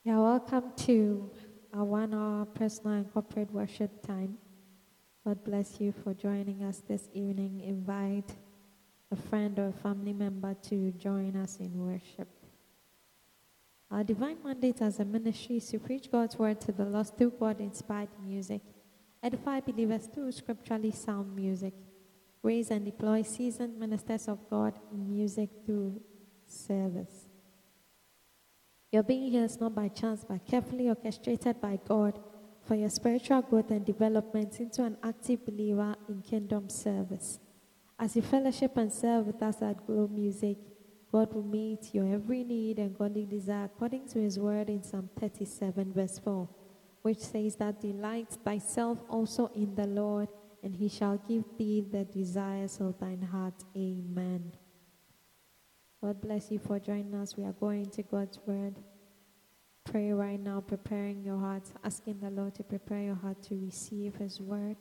Yeah, welcome to our 1 hour personal and corporate worship time. God bless you for joining us this evening. Invite a friend or a family member to join us in worship. Our divine mandate as a ministry is to preach God's word to the lost through God-inspired music, edify believers through scripturally sound music, raise and deploy seasoned ministers of God in music through service. Your being here is not by chance, but carefully orchestrated by God for your spiritual growth and development into an active believer in kingdom service. As you fellowship and serve with us at Glow Music, God will meet your every need and godly desire according to his word in Psalm 37 verse 4, which says that delight thyself also in the Lord, and he shall give thee the desires of thine heart. Amen. God bless you for joining us. We are going to God's word. Pray right now, preparing your heart, asking the Lord to prepare your heart to receive his word.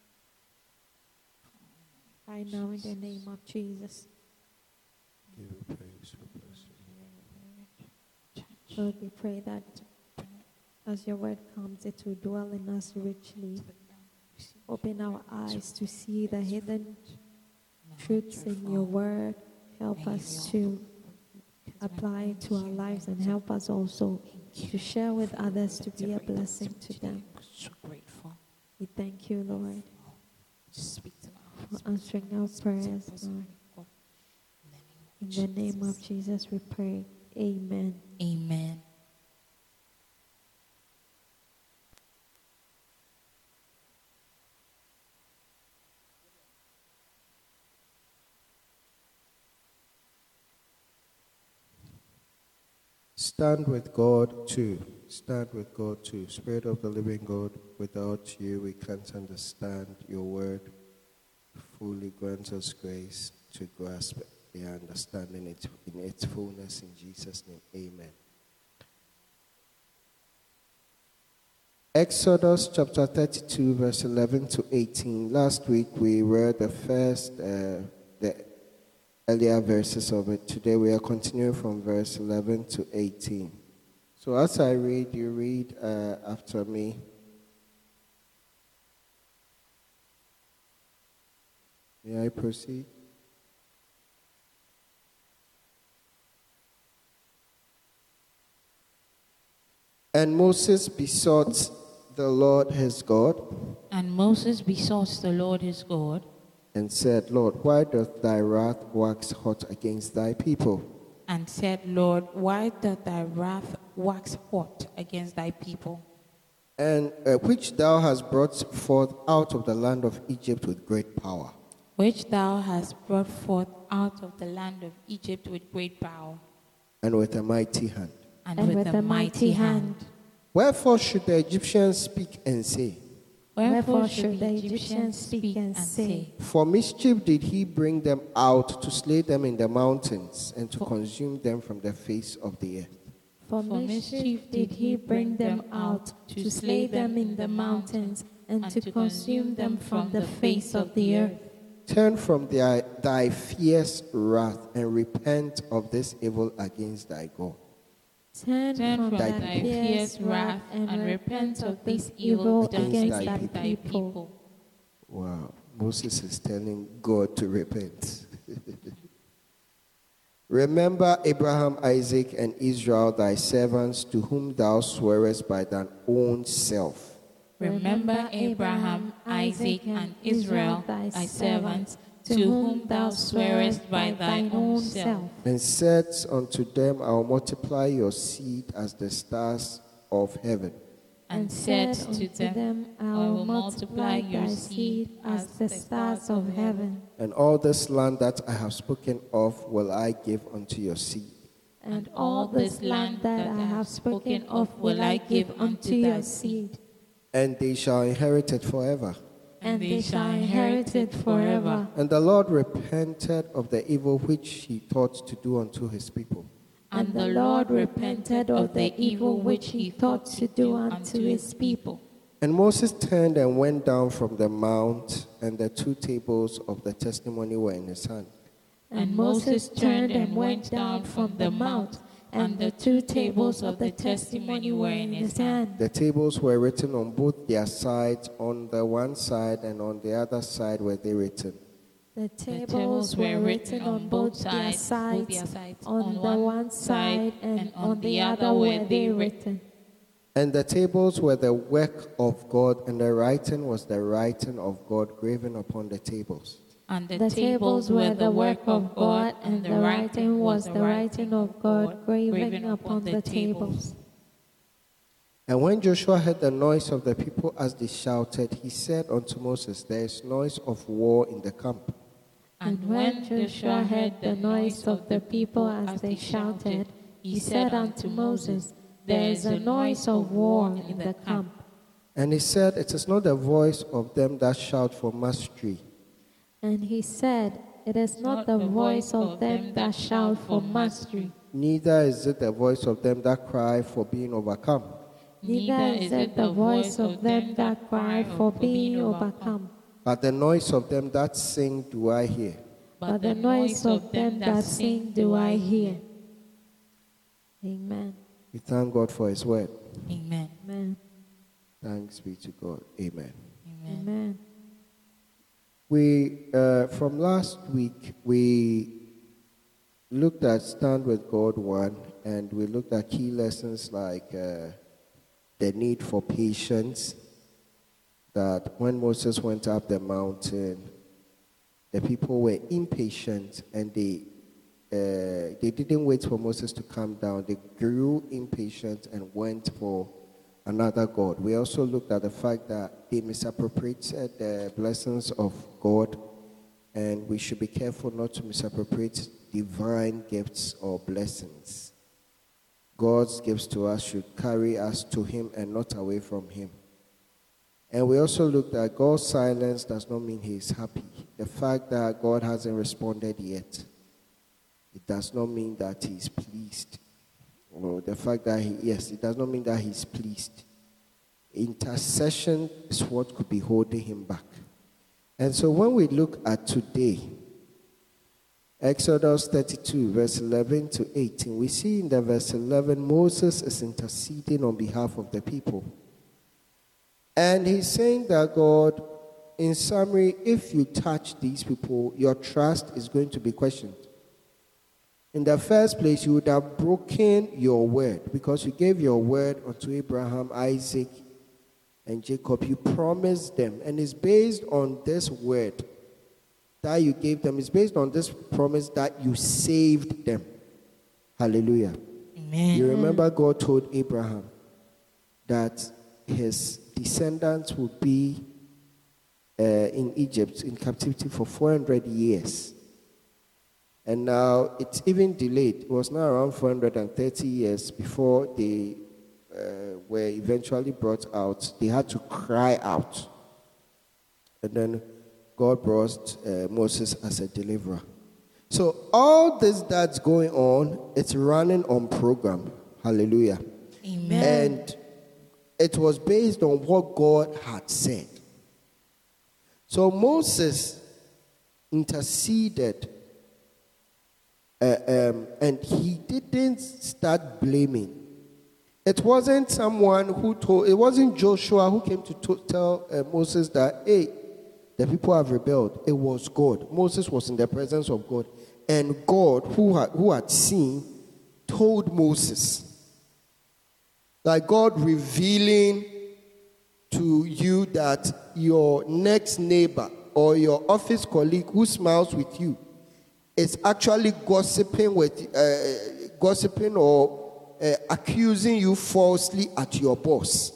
Right now, in the name of Jesus. Give you praise, we bless you. Lord, we pray that as your word comes, it will dwell in us richly. Open our eyes to see the hidden truths in your word. Help us to apply it to our lives and help us also to share with others to be a blessing to them. We thank you, Lord, for answering our prayers, Lord. In the name of Jesus we pray. Amen. Amen. Stand with God too. Stand with God too. Spirit of the living God, without you we can't understand your word. Fully grant us grace to grasp the understanding it in its fullness. In Jesus' name, amen. Exodus chapter 32, verse 11 to 18. Last week we read the earlier verses of it. Today we are continuing from verse 11 to 18. So as I read, you read after me. May I proceed? And Moses besought the Lord his God. And Moses besought the Lord his God. And said, Lord, why doth thy wrath wax hot against thy people? And said, Lord, why doth thy wrath wax hot against thy people? And which thou hast brought forth out of the land of Egypt with great power. Which thou hast brought forth out of the land of Egypt with great power. And with a mighty hand. And with a mighty hand. Wherefore should the Egyptians speak and say? Wherefore should the Egyptians speak and say? For mischief did he bring them out to slay them in the mountains and to consume them from the face of the earth. For mischief did he bring them out to slay them in the mountains and to consume them from the face of the earth. Turn from thy fierce wrath and repent of this evil against thy God. Turn from thy fierce wrath and repent of this evil against thy people. Wow, Moses is telling God to repent. Remember Abraham, Isaac, and Israel, thy servants, to whom thou swearest by thine own self. Remember Abraham, Isaac, and Israel, thy servants, to whom thou swearest by thine own self. And said unto them, I will multiply your seed as the stars of heaven. And said to them, I will multiply your seed as the stars of heaven. And all this land that I have spoken of will I give unto your seed. And all this land that I have spoken of will I give unto thy seed. And they shall inherit it forever. And they shall inherit it forever. And the Lord repented of the evil which he thought to do unto his people. And the Lord repented of the evil which he thought to do unto his people. And Moses turned and went down from the mount, and the 2 tables of the testimony were in his hand. And Moses turned and went down from the mount, and the 2 tables of the testimony were in his hand. The tables were written on both their sides. On the one side and on the other side were they written. The tables were written on both their sides. On the one side and on the other were they written. And the tables were the work of God, and the writing was the writing of God graven upon the tables. And The tables were the work of God, and the writing was the writing of God graven upon the tables. And when Joshua heard the noise of the people as they shouted, he said unto Moses, There is noise of war in the camp. And when Joshua heard the noise of the people as they shouted, he said unto Moses, There is a noise of war in the camp. And he said, It is not the voice of them that shout for mastery. And he said, It is not the voice of them that shout for mastery, Neither is it the voice of them that cry for being overcome. neither is it the voice of them that cry for being overcome. But the noise of them that sing do I hear. But the noise of them that sing do I hear. Amen. We thank God for his word. Amen. Amen. Thanks be to God. Amen. Amen. Amen. We, from last week, we looked at Stand with God 1, and we looked at key lessons like the need for patience, that when Moses went up the mountain, the people were impatient, and they didn't wait for Moses to come down. They grew impatient and went for another God. We also looked at the fact that they misappropriated the blessings of God, and we should be careful not to misappropriate divine gifts or blessings. God's gifts to us should carry us to him and not away from him. And we also looked at God's silence does not mean he is happy. The fact that God hasn't responded yet, it does not mean that he is pleased. Or the fact that it does not mean that he's pleased. Intercession is what could be holding him back. And so when we look at today, Exodus 32, verse 11 to 18, we see in the verse 11, Moses is interceding on behalf of the people. And he's saying that God, in summary, if you touch these people, your trust is going to be questioned. In the first place, you would have broken your word because you gave your word unto Abraham, Isaac, and Jacob. You promised them, and it's based on this word that you gave them. It's based on this promise that you saved them. Hallelujah. Amen. You remember God told Abraham that his descendants would be in Egypt in captivity for 400 years. And now it's even delayed. It was now around 430 years before they were eventually brought out. They had to cry out. And then God brought Moses as a deliverer. So all this that's going on, it's running on program. Hallelujah. Amen. And it was based on what God had said. So Moses interceded, and he didn't start blaming. It wasn't someone who told, it wasn't Joshua who came to tell Moses that, hey, the people have rebelled. It was God. Moses was in the presence of God. And God, who had seen, told Moses. Like God revealing to you that your next neighbor or your office colleague who smiles with you is actually gossiping or accusing you falsely at your boss.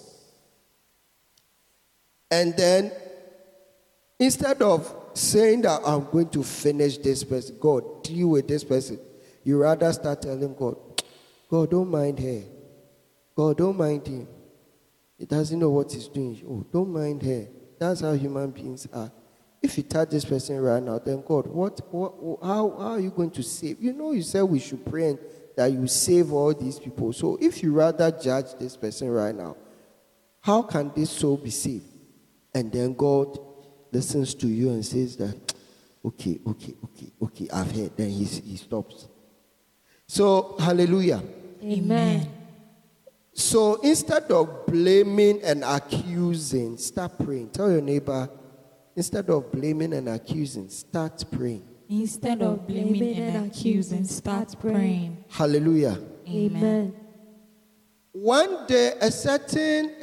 And then instead of saying that I'm going to finish this person, God, deal with this person, you rather start telling God, God, don't mind her. God, don't mind him. He doesn't know what he's doing. Oh, don't mind her. That's how human beings are. If you touch this person right now, then God, how are you going to save? You know, you said we should pray and that you save all these people. So if you rather judge this person right now, how can this soul be saved? And then God listens to you and says that, okay, I've heard. Then he stops. So, hallelujah. Amen. So instead of blaming and accusing, start praying. Tell your neighbor, instead of blaming and accusing, start praying. Instead of blaming and accusing, start praying. Hallelujah. Amen. One day, a certain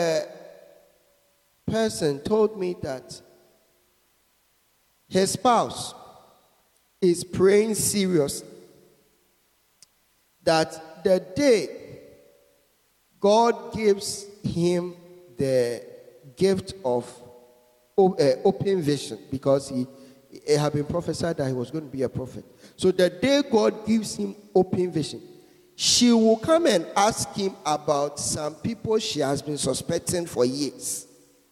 person told me that his spouse is praying seriously that the day God gives him the gift of open vision, because it had been prophesied that he was going to be a prophet. So the day God gives him open vision, she will come and ask him about some people she has been suspecting for years.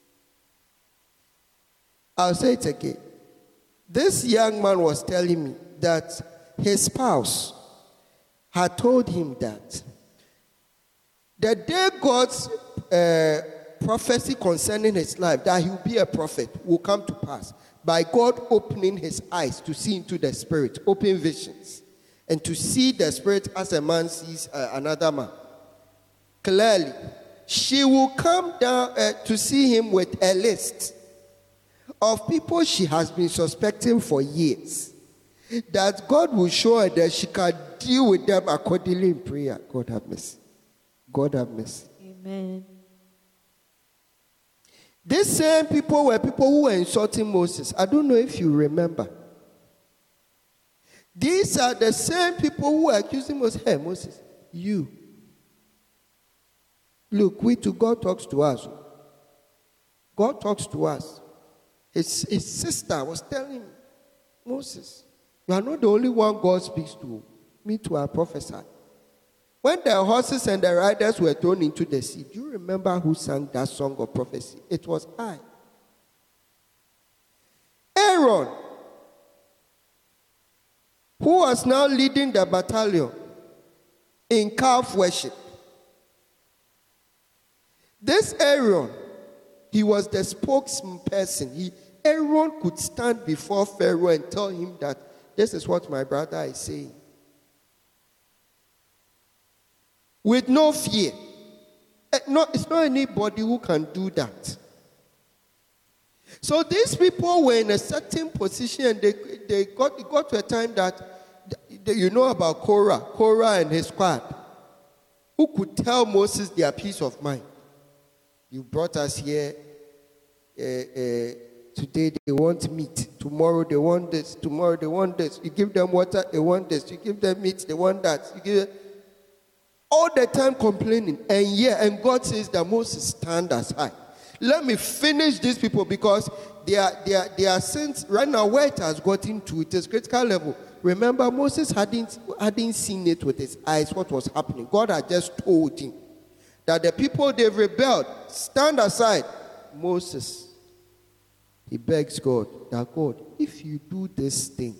I'll say it again. This young man was telling me that his spouse had told him that the day God's prophecy concerning his life, that he will be a prophet, will come to pass by God opening his eyes to see into the spirit, open visions, and to see the spirit as a man sees another man clearly. She will come down to see him with a list of people she has been suspecting for years, that God will show her that she can deal with them accordingly in prayer. God have mercy. God have mercy. Amen. These same people were people who were insulting Moses. I don't know if you remember. These are the same people who were accusing Moses. Hey, Moses, you. Look, God talks to us. God talks to us. His sister was telling him, Moses, you are not the only one God speaks to. Me too, I prophesied. When the horses and the riders were thrown into the sea, do you remember who sang that song of prophecy? It was I. Aaron, who was now leading the battalion in calf worship. This Aaron, he was the spokesperson. Aaron could stand before Pharaoh and tell him that this is what my brother is saying. With no fear. It's not anybody who can do that. So these people were in a certain position, and they got to a time that, you know about Korah and his squad, who could tell Moses their peace of mind. You brought us here. Today they want meat. Tomorrow they want this. Tomorrow they want this. You give them water, they want this. You give them meat, they want that. You give them all the time complaining. And God says that Moses, stand aside. Let me finish these people, because their sins right now, where it has gotten to, it is critical level. Remember, Moses hadn't seen it with his eyes what was happening. God had just told him that the people, they've rebelled. Stand aside. Moses, he begs God that, God, if you do this thing,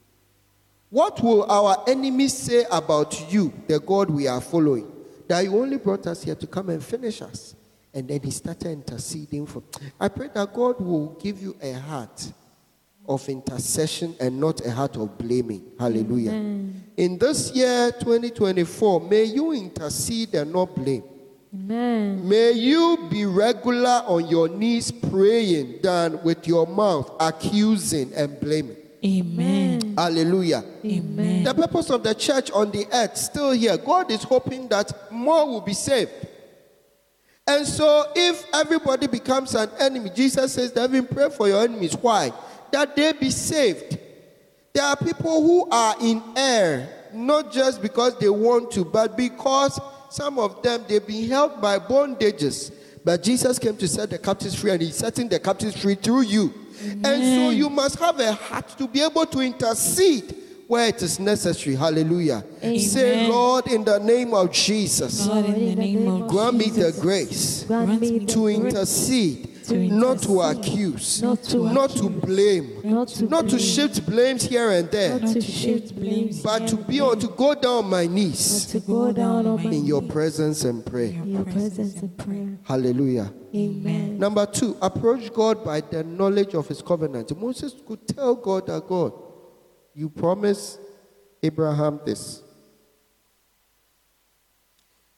what will our enemies say about you, the God we are following? That you only brought us here to come and finish us. And then he started interceding for. I pray that God will give you a heart of intercession and not a heart of blaming. Hallelujah. Amen. In this year 2024, may you intercede and not blame. Amen. May you be regular on your knees praying than with your mouth accusing and blaming. Amen. Hallelujah. Amen. The purpose of the church on the earth still here. God is hoping that more will be saved. And so if everybody becomes an enemy, Jesus says that even pray for your enemies. Why? That they be saved. There are people who are in error, not just because they want to, but because some of them, they've been held by bondages. But Jesus came to set the captives free, and he's setting the captives free through you. Amen. And so you must have a heart to be able to intercede where it is necessary. Hallelujah. Amen. Say, Lord, in the name of Jesus, Lord, in the name of grant me Jesus, the grace Grant me to the grace intercede, to not to intercede, accuse, not to not to accuse, blame, not to not to blame, shift blames here and there, not to shift blames, but to be on, to go down on my but knees to go down on my in your knees presence and pray. in your presence and prayer. Hallelujah. Amen. Number 2, approach God by the knowledge of his covenant. Moses could tell God that, God, you promised Abraham this.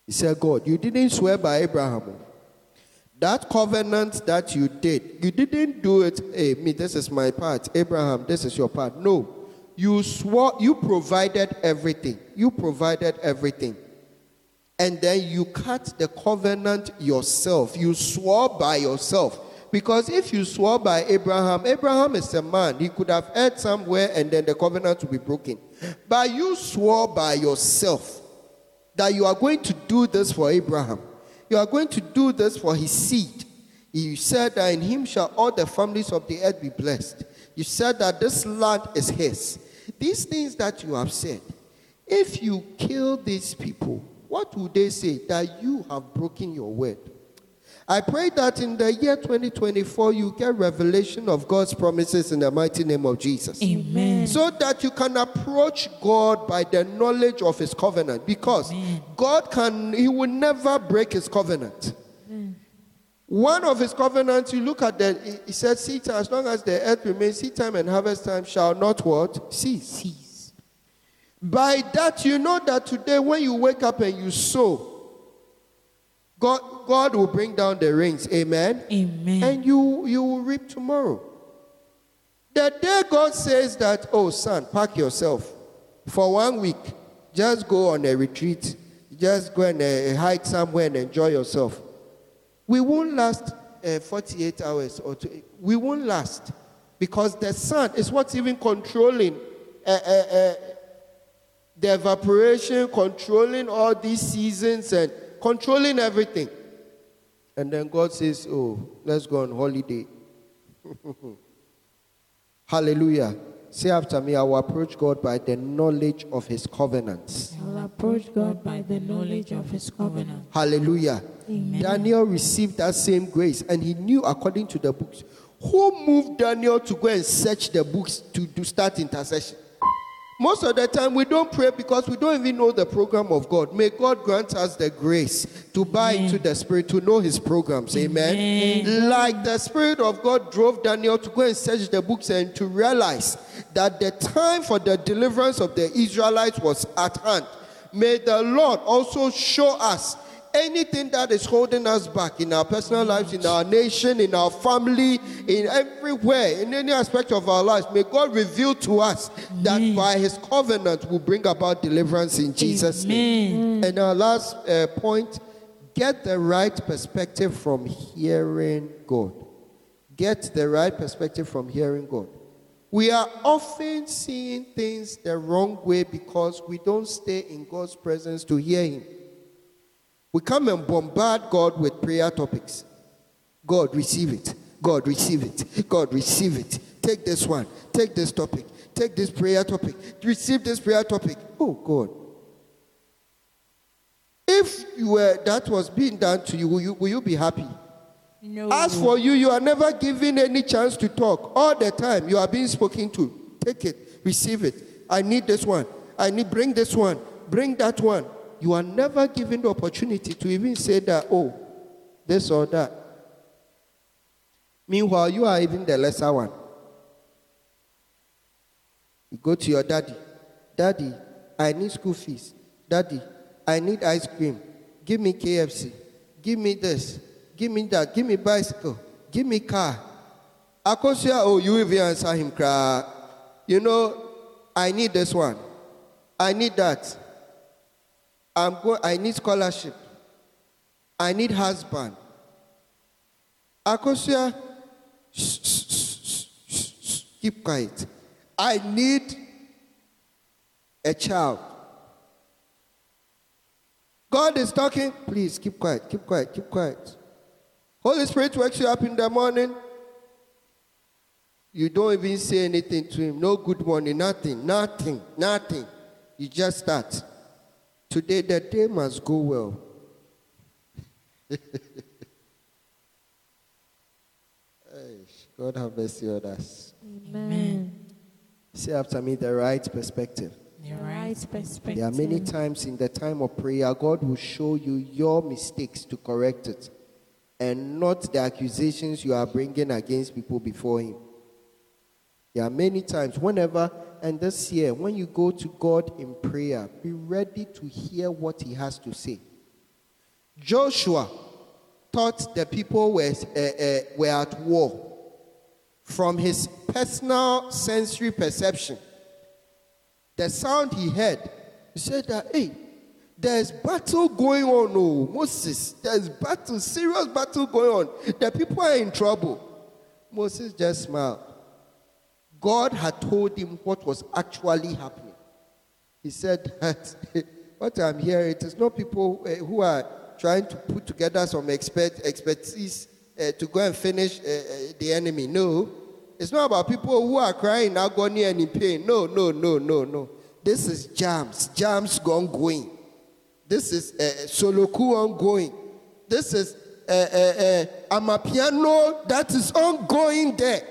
He said, God, you didn't swear by Abraham. That covenant that you didn't do it, hey, me, this is my part. Abraham, this is your part. No. You swore, you provided everything. You provided everything. And then you cut the covenant yourself. You swore by yourself. Because if you swore by Abraham, Abraham is a man. He could have erred somewhere and then the covenant would be broken. But you swore by yourself that you are going to do this for Abraham. You are going to do this for his seed. You said that in him shall all the families of the earth be blessed. You said that this land is his. These things that you have said, if you kill these people, what would they say? That you have broken your word. I pray that in the year 2024, you get revelation of God's promises in the mighty name of Jesus. Amen. So that you can approach God by the knowledge of his covenant. Because he will never break his covenant. One of his covenants, you look at that, he said, seed time, as long as the earth remains, seed time and harvest time shall not what? Cease. By that, you know that today when you wake up and you sow, God will bring down the rains. Amen? Amen. And you will reap tomorrow. The day God says that, oh son, pack yourself for 1 week, just go on a retreat, just go and hike somewhere and enjoy yourself. We won't last 48 hours or two. We won't last because the sun is what's even controlling the evaporation, controlling all these seasons and controlling everything. And then God says, oh, let's go on holiday. Hallelujah. Say after me, I will approach God by the knowledge of his covenants. I will approach God by the knowledge of his covenant. Hallelujah. Amen. Daniel received that same grace and he knew according to the books. Who moved Daniel to go and search the books to start intercession? Most of the time we don't pray because we don't even know the program of God. May God grant us the grace to buy into the Spirit, to know his programs. Amen. Like the Spirit of God drove Daniel to go and search the books and to realize that the time for the deliverance of the Israelites was at hand. May the Lord also show us anything that is holding us back in our personal lives, in our nation, in our family, in everywhere, in any aspect of our lives. May God reveal to us that by his covenant will bring about deliverance in Jesus' name. And our last point, get the right perspective from hearing God. Get the right perspective from hearing God. We are often seeing things the wrong way because we don't stay in God's presence to hear him. We come and bombard God with prayer topics. God, receive it. God, receive it. God, receive it. Take this one. Take this topic. Take this prayer topic. Receive this prayer topic. Oh, God. If that was being done to you, will you be happy? No. As for you, you are never given any chance to talk. All the time, you are being spoken to. Take it. Receive it. I need this one. Bring this one. Bring that one. You are never given the opportunity to even say that, oh, this or that. Meanwhile, you are even the lesser one. You go to your daddy. Daddy, I need school fees. Daddy, I need ice cream. Give me KFC. Give me this. Give me that. Give me bicycle. Give me car. Akosia, oh, you even answer him, cry. You know, I need this one. I need that. I need scholarship. I need husband. Akosia, keep quiet. I need a child. God is talking. Please keep quiet. Keep quiet. Keep quiet. Holy Spirit wakes you up in the morning. You don't even say anything to him. No good morning. Nothing. You just start. Today, the day must go well. God have mercy on us. Amen. Say after me, the right perspective. The right perspective. There are many times in the time of prayer, God will show you your mistakes to correct it, and not the accusations you are bringing against people before him. There are many times, and this year, when you go to God in prayer, be ready to hear what he has to say. Joshua thought the people were at war. From his personal sensory perception, the sound he heard, he said that, hey, there's battle going on, oh, Moses, there's battle, serious battle going on. The people are in trouble. Moses just smiled. God had told him what was actually happening. He said that what I'm hearing, it is not people who are trying to put together some expertise to go and finish the enemy. No. It's not about people who are crying in agony and in pain. No. This is jams ongoing. This is Soloku ongoing. This is Amapiano that is ongoing there.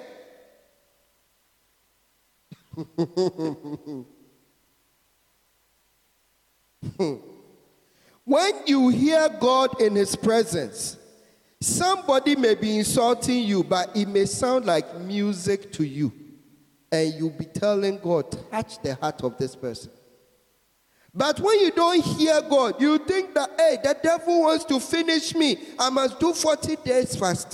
When you hear God in his presence, somebody may be insulting you, but it may sound like music to you. And you'll be telling God, touch the heart of this person. But when you don't hear God, you think that, hey, the devil wants to finish me. I must do 40 days fast.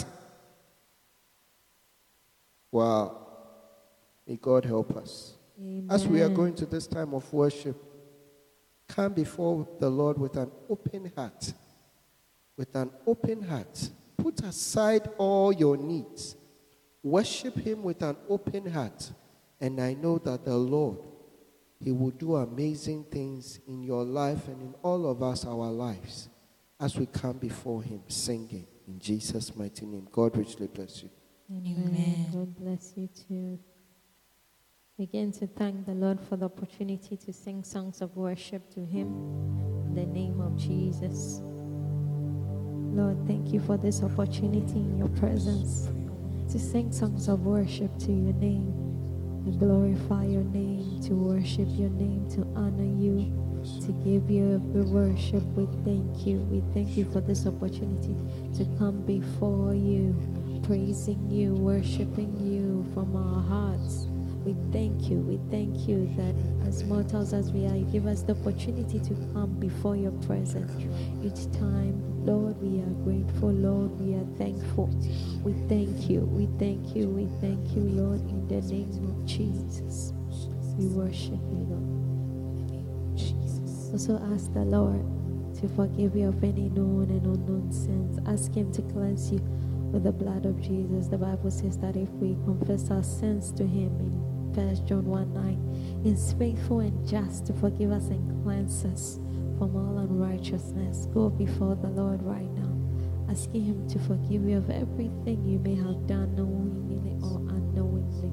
Wow. May God help us. Amen. As we are going to this time of worship, come before the Lord with an open heart. With an open heart. Put aside all your needs. Worship him with an open heart. And I know that the Lord, he will do amazing things in your life and in all of us, our lives, as we come before him singing. In Jesus' mighty name. God richly bless you. Amen. God bless you too. Begin to thank the Lord for the opportunity to sing songs of worship to him. In the name of Jesus. Lord, thank you for this opportunity in your presence to sing songs of worship to your name, to glorify your name, to worship your name, to honor you, to give you the worship. We thank you. We thank you for this opportunity to come before you, praising you, worshiping you from our hearts. We thank you that as mortals as we are, you give us the opportunity to come before your presence each time. Lord, we are grateful. Lord, we are thankful. We thank you, Lord, in the name of Jesus. We worship you, Lord. Also ask the Lord to forgive you of any known and unknown sins. Ask him to cleanse you with the blood of Jesus. The Bible says that if we confess our sins to him in 1 John 1:9, he is faithful and just to forgive us and cleanse us from all unrighteousness. Go before the Lord right now, asking him to forgive you of everything you may have done knowingly or unknowingly.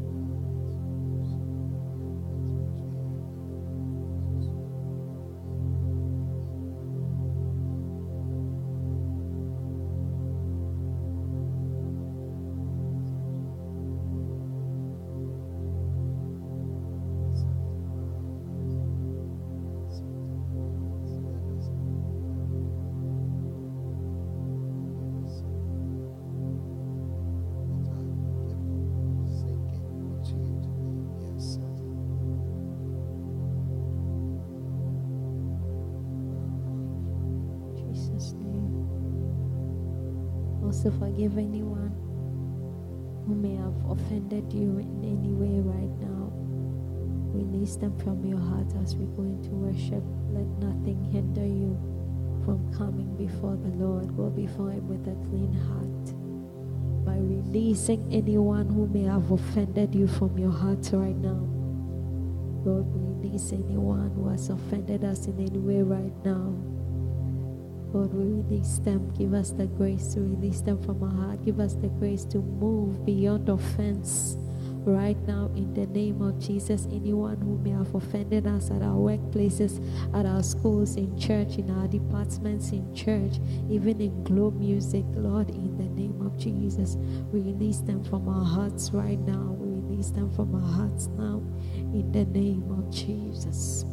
Also forgive anyone who may have offended you in any way right now. Release them from your heart as we go into worship. Let nothing hinder you from coming before the Lord. Go before him with a clean heart by releasing anyone who may have offended you from your heart right now. Lord, release anyone who has offended us in any way right now. Lord, we release them. Give us the grace to release them from our heart. Give us the grace to move beyond offense right now in the name of Jesus. Anyone who may have offended us at our workplaces, at our schools, in church, in our departments, in church, even in Globe Music, Lord, in the name of Jesus, we release them from our hearts right now. We release them from our hearts now in the name of Jesus.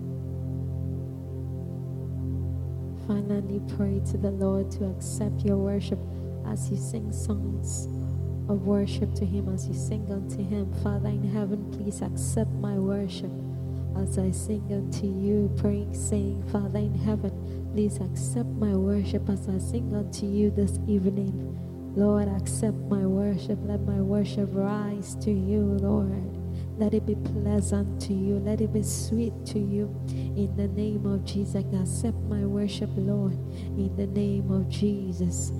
Finally, pray to the Lord to accept your worship as you sing songs of worship to him, as you sing unto him. Father in heaven, please accept my worship. as I sing unto you, praying, saying, Father in heaven, please accept my worship as I sing unto you this evening. Lord, accept my worship. Let my worship rise to you, Lord. Let it be pleasant to you. Let it be sweet to you. In the name of Jesus, accept my worship, Lord. In the name of Jesus.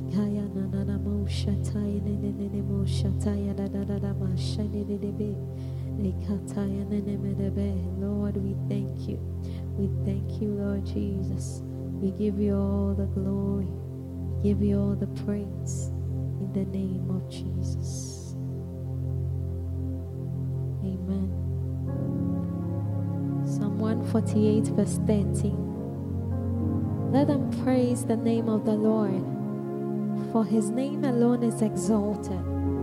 Lord, we thank you. We thank you, Lord Jesus. We give you all the glory. We give you all the praise. In the name of Jesus. Amen. Psalm 148 verse 13. Let them praise the name of the Lord, for his name alone is exalted.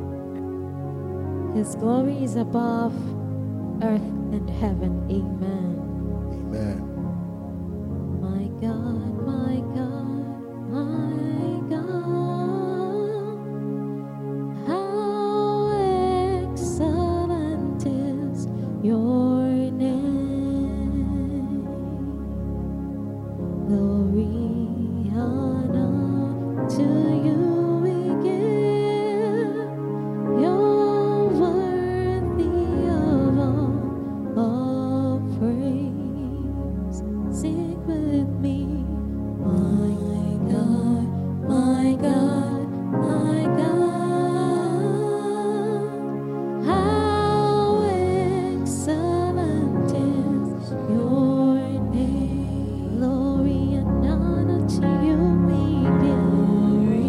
His glory is above earth and heaven. Amen. Amen. My God, my God, my God, how excellent is your name. Glory, honor to you we give. You're worthy of all praise. Sing with me. My God, my God, my God, how excellent is your name. Glory and honor to you we give.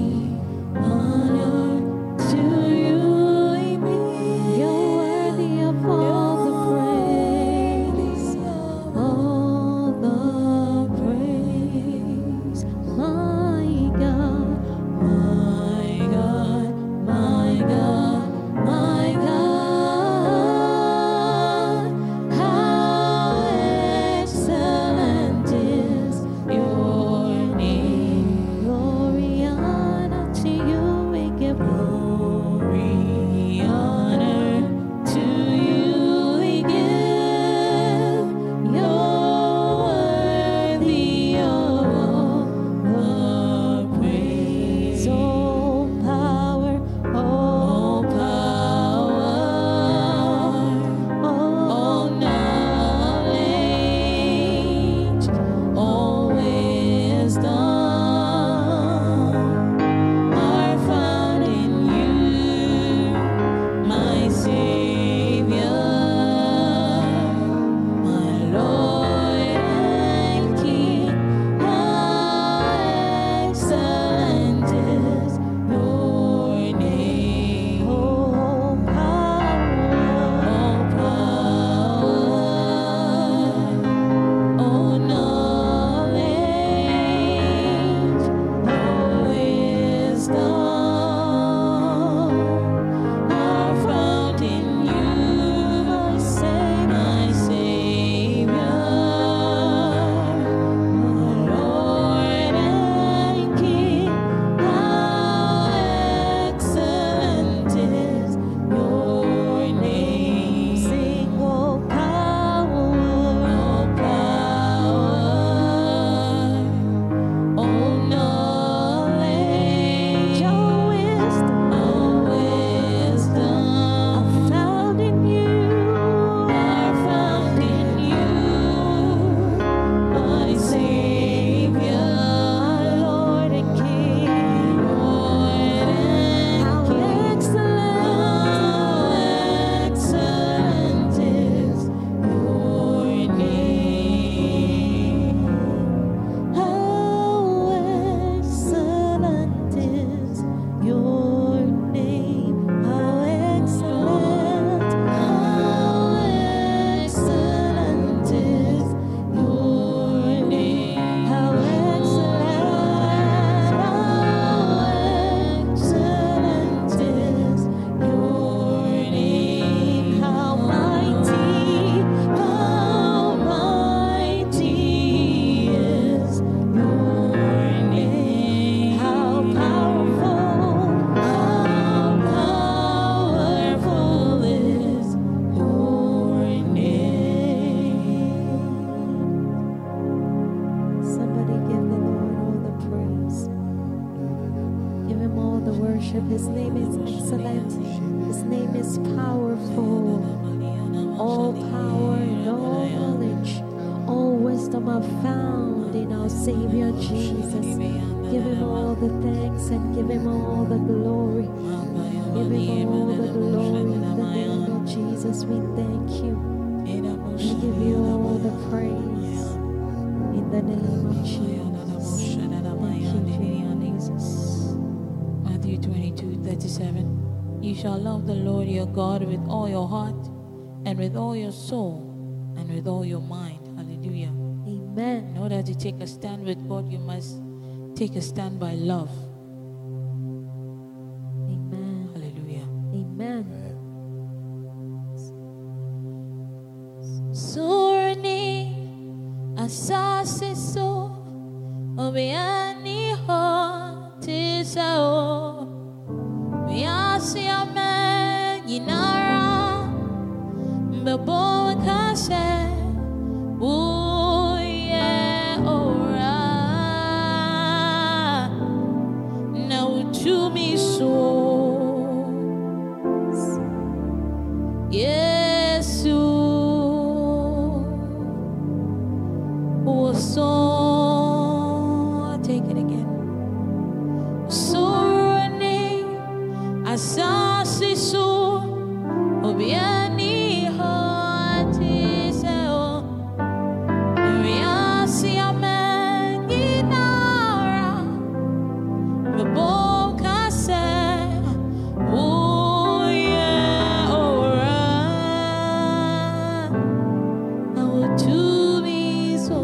the worship. His name is excellent. His name is powerful. All power and all knowledge, all wisdom are found in our Savior Jesus. Give him all the thanks and give him all the glory. Give him all the glory in the name of Jesus. We thank you. We give you all the praise in the name of Jesus. Thank you, Jesus. Matthew 22:37. You shall love the Lord your God with all your heart and with all your soul and with all your mind. Hallelujah. Amen. In order to take a stand with God, you must take a stand by love. Amen. Hallelujah. Amen. Surni asase so obiani ho tisao biasi ame yinara mbebo kase uye ora na uchumi so Yesu so take it again. Surni asasi su obiani hati seo riasi amengi nara meboka se uye ora I will do me so.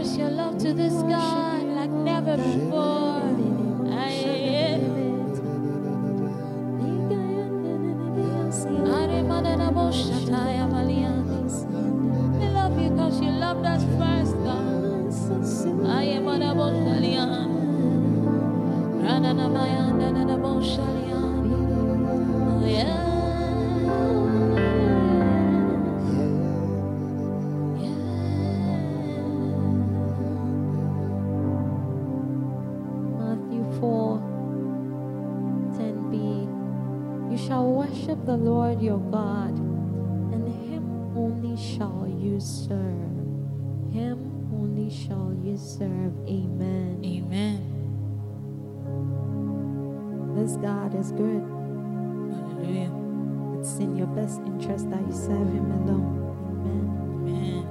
release your love to the sky like never before. We love you because you loved us first, God. I am on a boshalian. Rananamayanda and a boshalian. Oh, yeah. Matthew 4:10b. You shall worship the Lord your God, and him only shall you serve. Him only shall you serve. Amen. Amen. This God is good. Hallelujah. It's in your best interest that you serve him alone. Amen. Amen.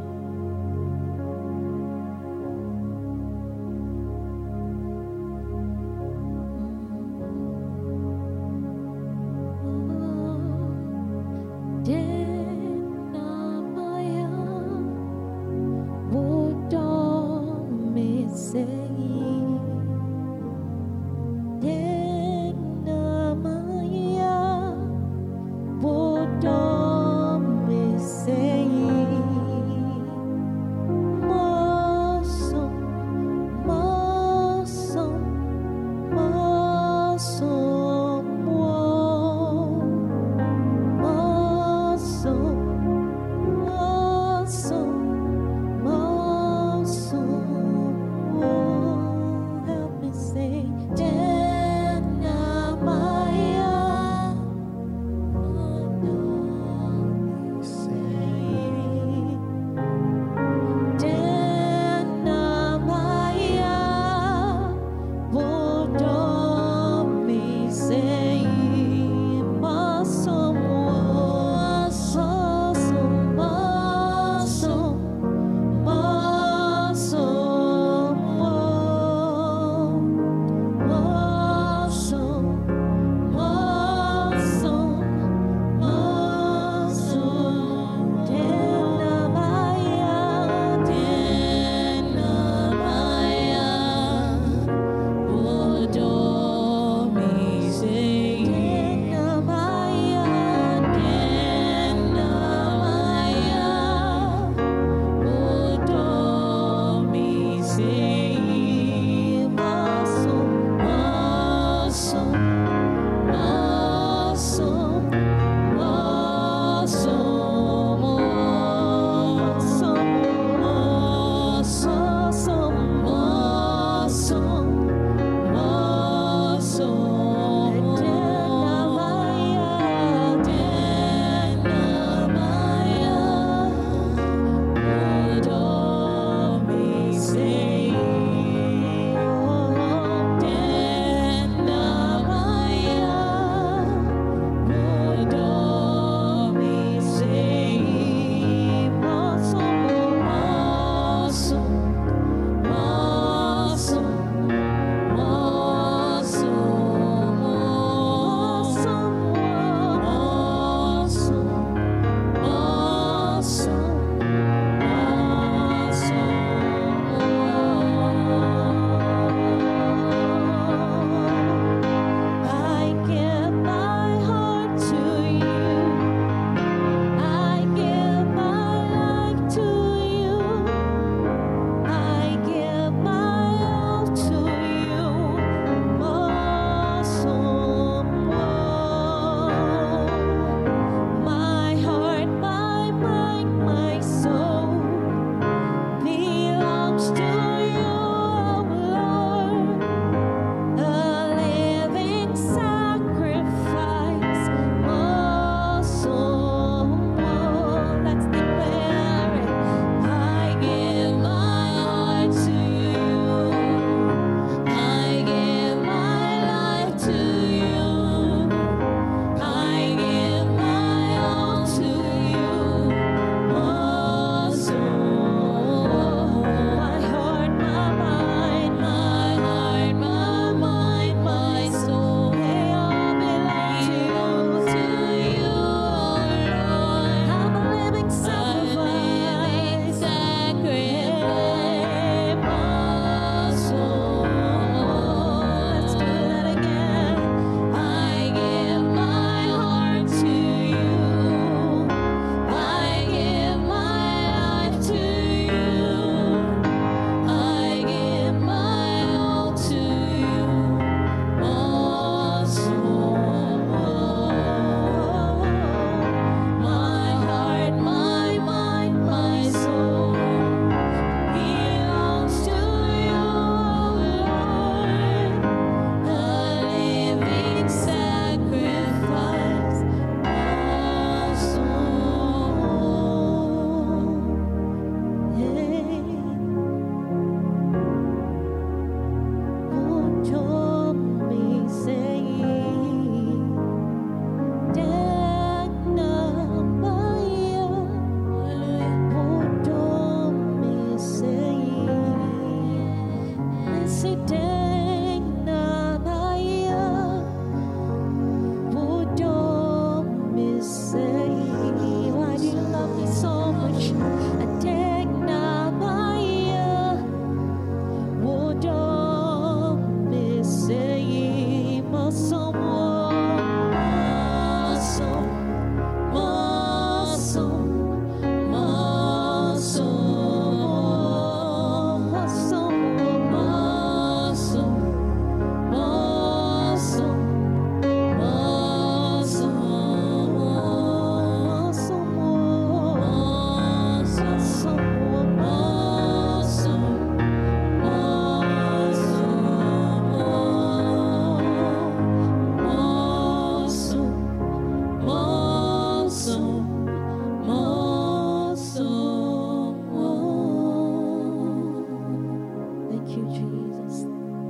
you, Jesus.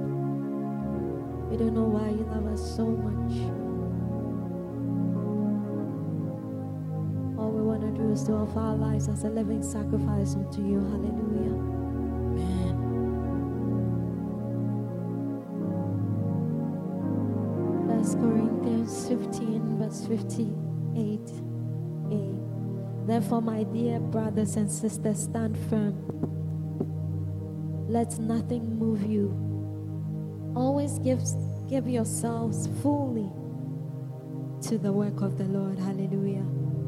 We don't know why you love us so much. All we want to do is to offer our lives as a living sacrifice unto you. Hallelujah. Amen. 1 Corinthians 15, verse 58a. Therefore, my dear brothers and sisters, stand firm. Let nothing move you. Always give yourselves fully to the work of the Lord. Hallelujah.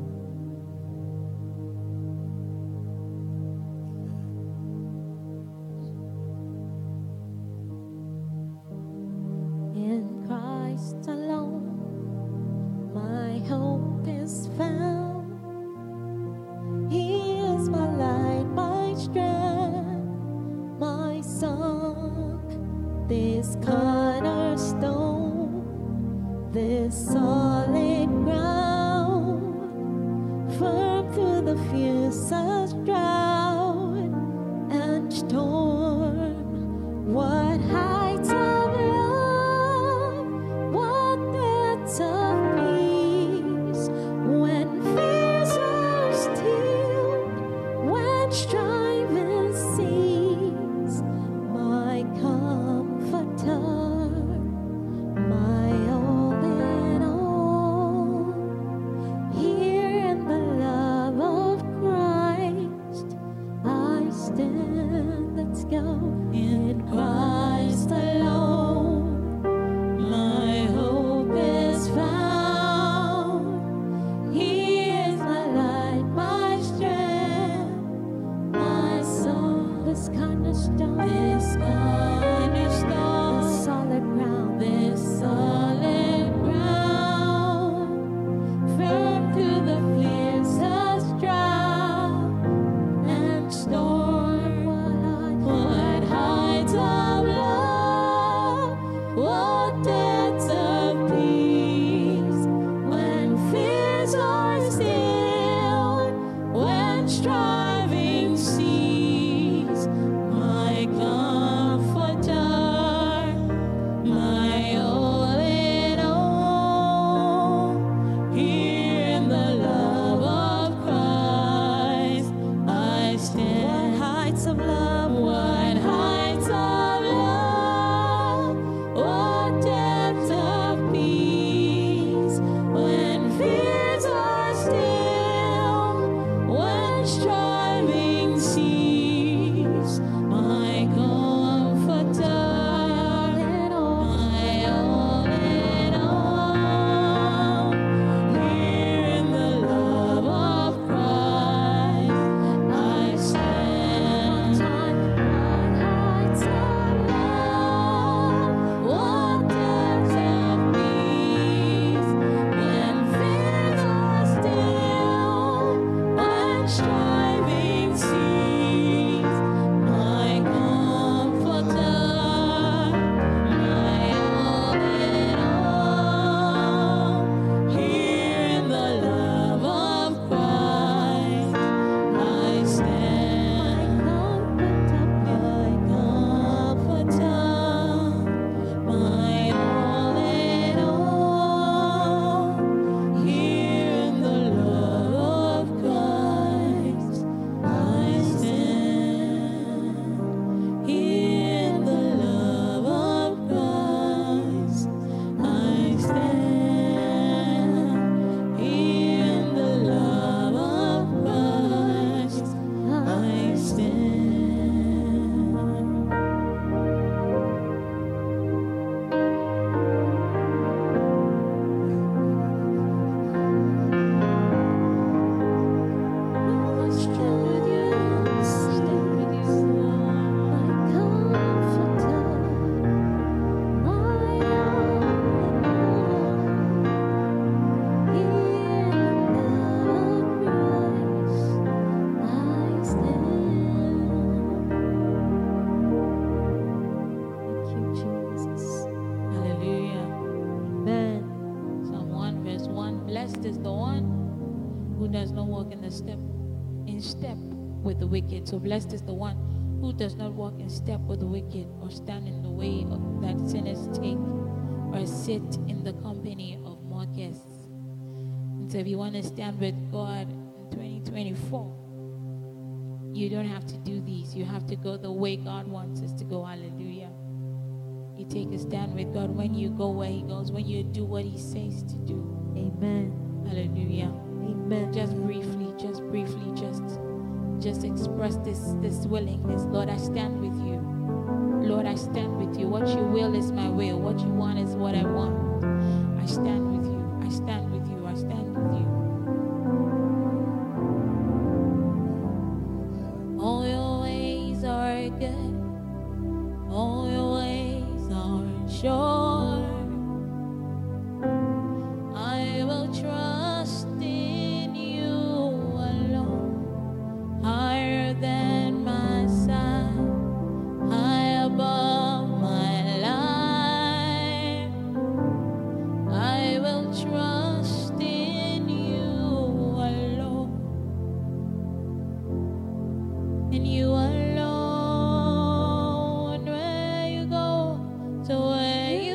In Christ alone, my hope is found. He is my light, my strength, my song. This cornerstone, this solid ground, firm through the fiercest drought and storm. What heights of love, what depths of peace, when fears are stilled, when striving cease, my comforter, my all in all. Here in the love of Christ, I stand. Let's go. In Christ alone, my hope is found. He is my light, my strength, my soul. This cornerstone, this solid ground, this solid ground, firm through the fiercest drought and storm. What heights of love, what depths of peace, when fears are stilled, when striving cease, my comforter, my all in all. Here in the love of Christ, I stand. What heights of love, what heights of love, what depths of peace, when fears are still, when striving cease, my comforter, my all in all. Here in the love of Christ, I stand. What heights of love, what depths of peace, when fears are still, when striving cease, my comforter, my all in all. Here in the love of Christ, I stand. My comforter, my all in all. Here in the love of Christ, I stand. Here in the love of Christ, I stand. Here in the love of Christ, I stand. Hallelujah. Amen. Psalm 1 verse 1. Blessed is the one who does not walk in step with the wicked. So blessed is the one who does not walk in step with the wicked, or stand in the way that sinners take, or sit in the company of mockers. And so if you want to stand with God in 2024, you don't have to do these. You have to go the way God wants us to go. Hallelujah. You take a stand with God when you go where He goes, when you do what He says to do. Amen. Hallelujah. Amen. Just briefly, just express this willingness. Lord, I stand with you. Lord, I stand with you. What you will is my will. What you want is what I want. I stand with you. I stand with you. I stand with you. All your ways are good. All your ways are sure. I will trust in you alone. Higher than my side, high above my life. I will trust in you alone. In you alone, where you go, to where you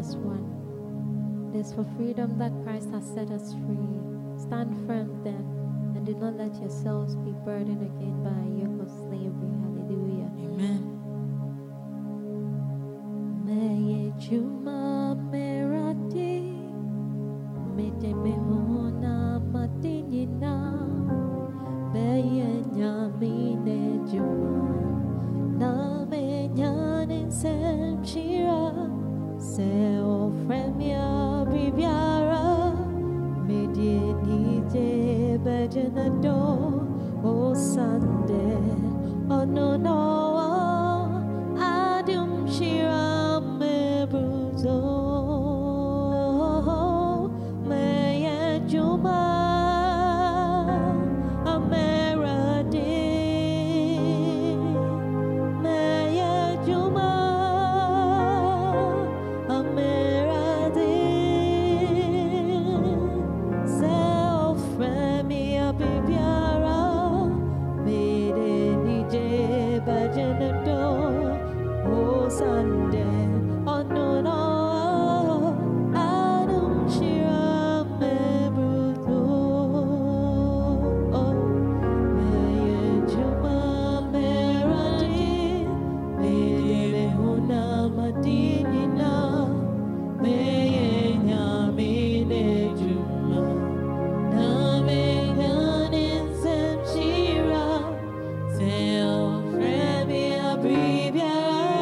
verse 1. It is for freedom that Christ has set us free. Stand firm then, and do not let yourselves be burdened again by a yoke of slavery. Hallelujah. Amen. Meye juma merati, mete mehona matinina, meye nyamine juma, na me nyanin sem shira, se ofremia bibiara, medini je bejenado, o sande, o no no. Adum shira me bruzo me ye juma ameradi me ye juma ameradi se ofre mi abibiara me de ni je bajenado. Oh, Sunday, oh no, no, Adam Shira Mebruto, oh, Meye Juma Meradi, Meye Huna Madinina, Meye Nyamine Juma, Name Yanin Sem Shira, Seo Fremi Abribia.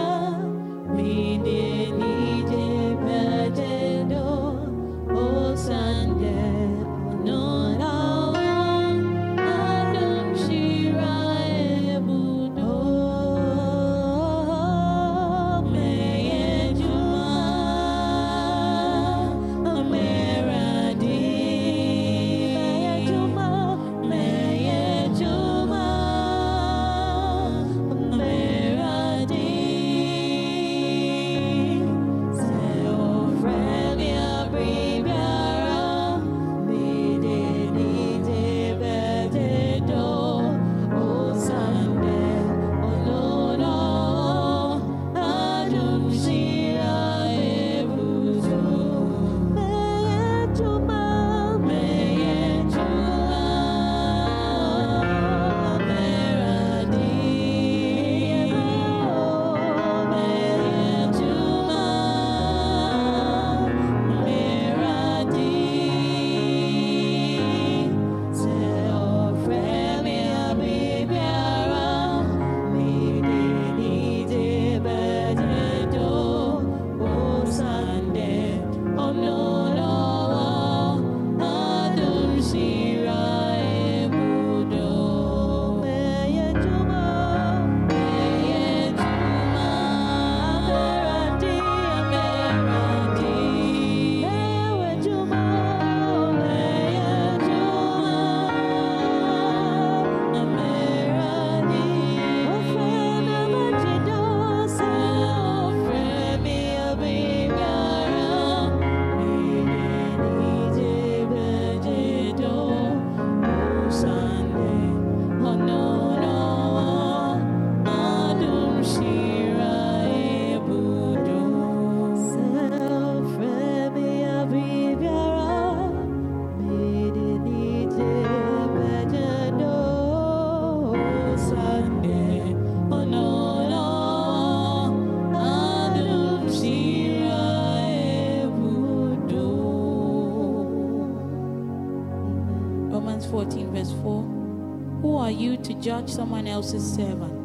Romans 14 verse 4. Who are you to judge someone else's servant?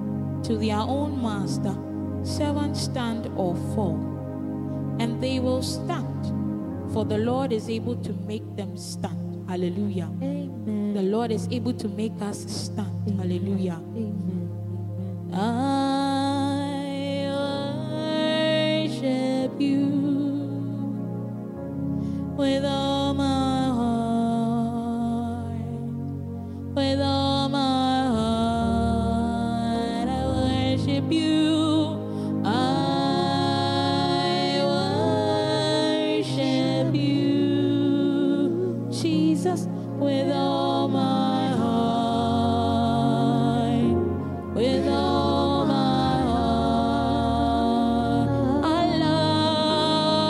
To their own master, servants stand or fall, and they will stand, for the Lord is able to make them stand. Hallelujah. Amen. The Lord is able to make us stand. Amen. Hallelujah. Amen. I worship you with all my heart, with all my heart. I worship you. I worship you, Jesus, with all my heart, with all my heart. I love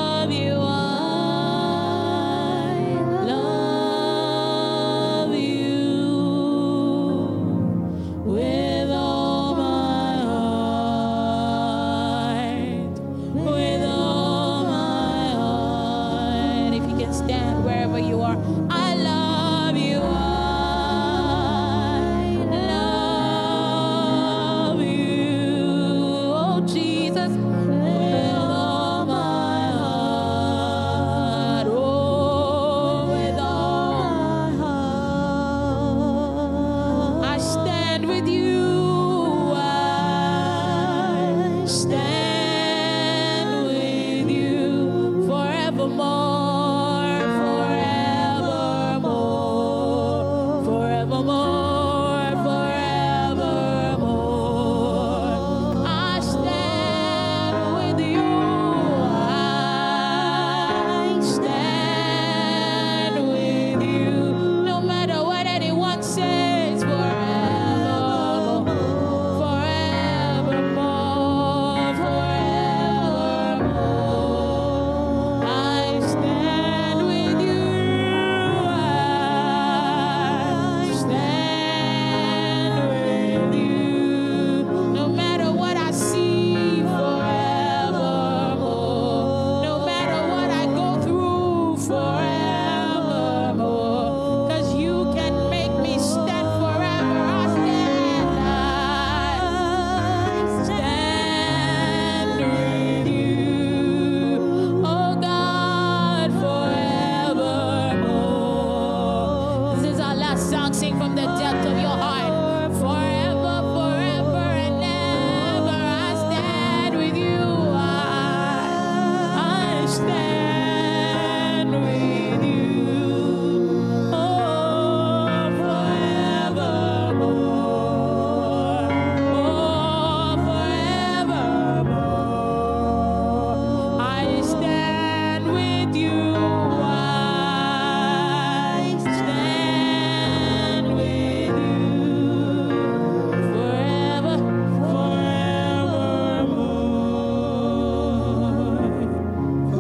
that song, sing from the depth of your heart. Forever, forever and ever, I stand with you. I stand with you. Oh, forevermore. Oh, forevermore. I stand with you. I stand with you. Forever, forevermore.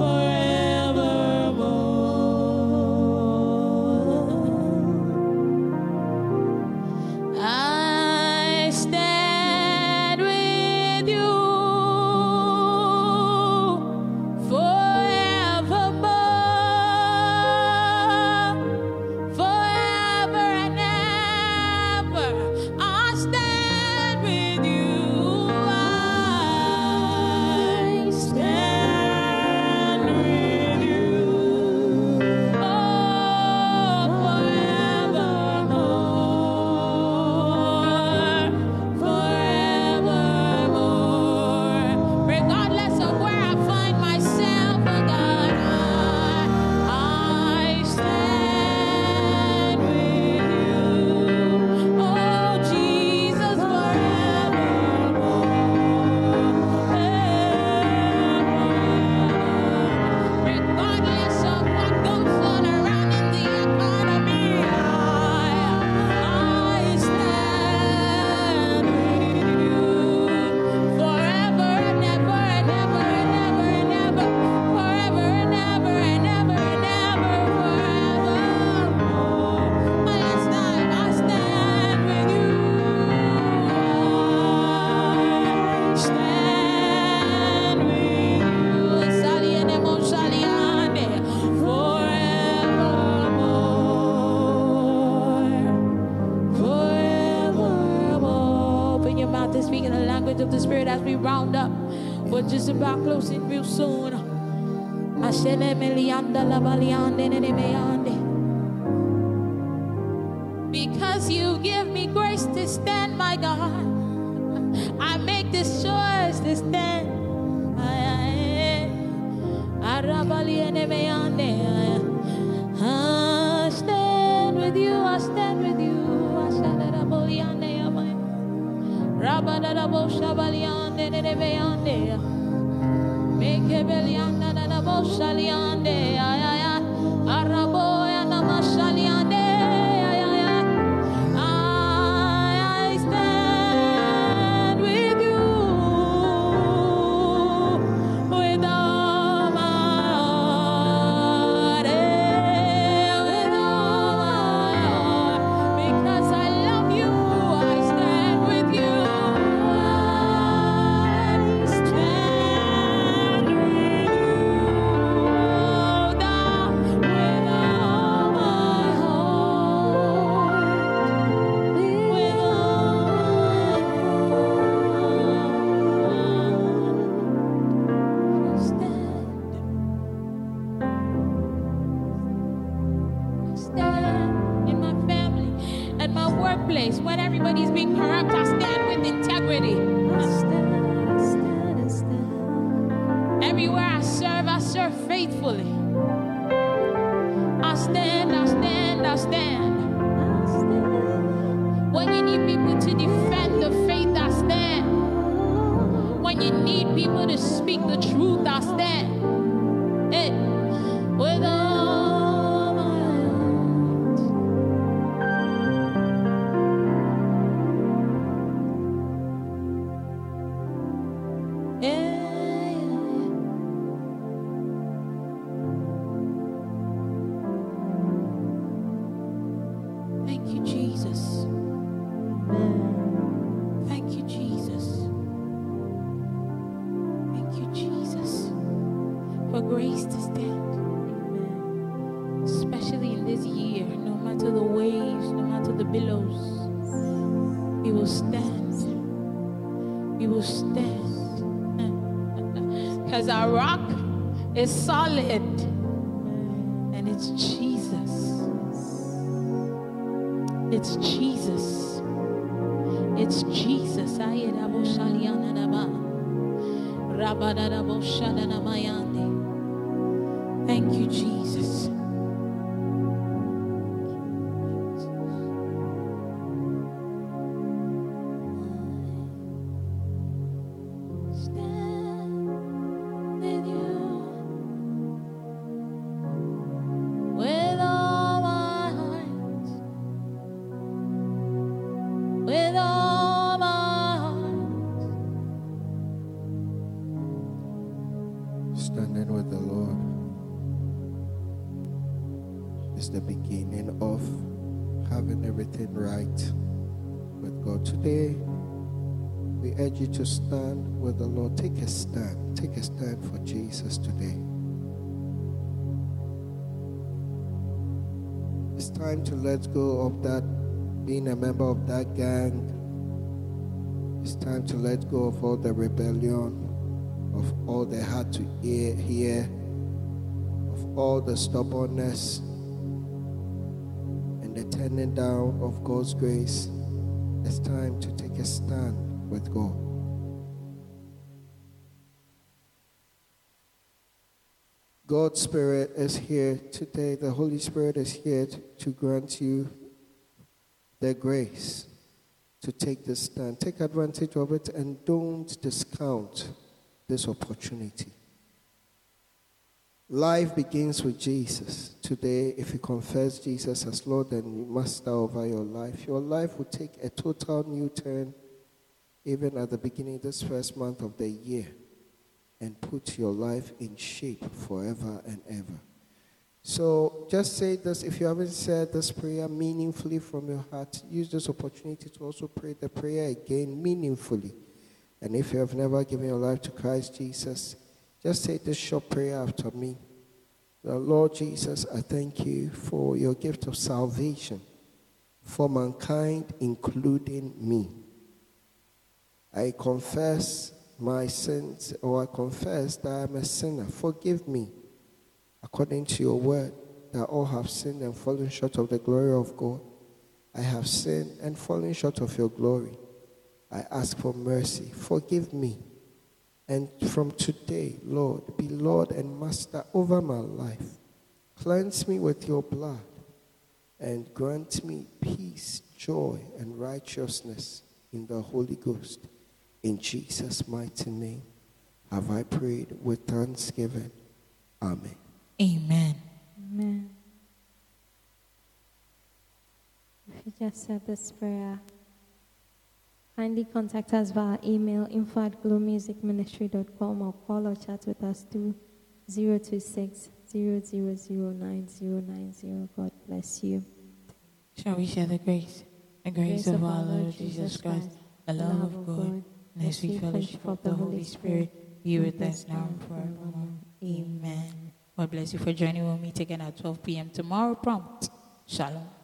Forevermore. I stand with you forevermore, forever and ever. I stand with you. I stand with you. Oh, forevermore, forevermore. Regardless of where I find myself, oh God, I stand with you. Oh, Jesus, forevermore. Regardless of what goes on around in the economy, I stand with you forever and ever and ever and ever and ever, forever and ever and ever and ever, forevermore. Last time I stand with you. I stand with you. Saliene mo saliane, forevermore, forevermore. Open your mouth to speak in the language of the Spirit as we round up. We're just about closing real soon. Ashele melianda la baliande nene meande. Because you give me grace to stand, my God, I make this choice to stand. Arabali ene meande. I stand with you. I stand with you. I stand at a boliande. Rabadabo shabaliande nene meande. Make a belianda na na boshaliande. Arabo ya na mashaliande. I stand with you with all my heart, with all my heart, because I love you. I stand with you. I stand with you, down with all my heart, with all stand in my family, at my workplace, when everybody's being corrupt, I stand with integrity. Everywhere I serve faithfully. I stand, I stand, I stand. When you need people to defend the faith, I stand. When you need people to speak the truth, I stand. Hey, with all my heart. Thank you, Jesus. Thank you, Jesus. Thank you, Jesus, for grace to stand. Especially in this year, no matter the waves, no matter the billows, we will stand. We will stand. Because our rock is solid, and it's Jesus. It's Jesus. It's Jesus. Thank you, Jesus. Stand with you with all my heart, with all my heart. Standing with the Lord is the beginning of having everything right with God. Today, we urge you to stand with the Lord. Take a stand. Take a stand for Jesus today. It's time to let go of that, being a member of that gang. It's time to let go of all the rebellion, of all they had to hear, of all the stubbornness, and the turning down of God's grace. It's time to take a stand with God. God's Spirit is here today. The Holy Spirit is here to grant you the grace to take this stand. Take advantage of it and don't discount this opportunity. Life begins with Jesus. Today, if you confess Jesus as Lord and Master over your life will take a total new turn even at the beginning of this first month of the year, and put your life in shape forever and ever. So just say this. If you haven't said this prayer meaningfully from your heart, use this opportunity to also pray the prayer again meaningfully. And if you have never given your life to Christ Jesus, just say this short prayer after me. Lord Jesus, I thank you for your gift of salvation for mankind, including me. I confess my sins, or I confess that I am a sinner. Forgive me, according to your word, that all have sinned and fallen short of the glory of God. I have sinned and fallen short of your glory. I ask for mercy. Forgive me. And from today, Lord, be Lord and Master over my life. Cleanse me with your blood and grant me peace, joy, and righteousness in the Holy Ghost. In Jesus' mighty name have I prayed with thanksgiving. Amen. Amen. Amen. If you just said this prayer, kindly contact us via email info@glowmusicministry.com or call or chat with us through 026-0009090. God bless you. Shall we share the grace? The grace of our Lord Jesus Christ, the love of God, and the sweet fellowship of the Holy Spirit be with us now and forevermore. Amen. God bless you for joining with me again at 12 p.m. tomorrow prompt. Shalom.